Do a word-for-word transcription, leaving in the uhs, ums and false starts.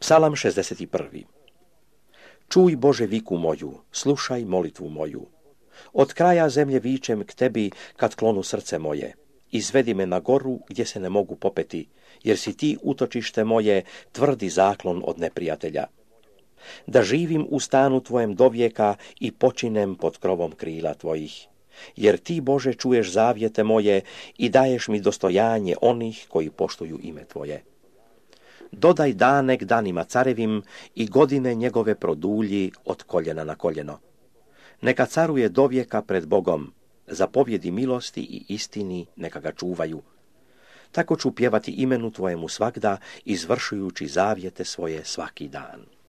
Psalam šezdeset prvi. Čuj Bože viku moju, slušaj molitvu moju. Od kraja zemlje vičem k tebi kad klonu srce moje. Izvedi me na goru gdje se ne mogu popeti, jer si ti utočište moje, tvrdi zaklon od neprijatelja. Da živim u stanu tvojem dovijeka i počinem pod krovom krila tvojih. Jer ti, Bože, čuješ zavjete moje i daješ mi dostojanje onih koji poštuju ime tvoje. Dodaj dane k danima carevim i godine njegove produlji od koljena na koljeno. Neka caruje dovijeka pred Bogom, zapovjedi milosti i istini neka ga čuvaju. Tako ću pjevati imenu tvojemu svagda, izvršujući zavjete svoje svaki dan.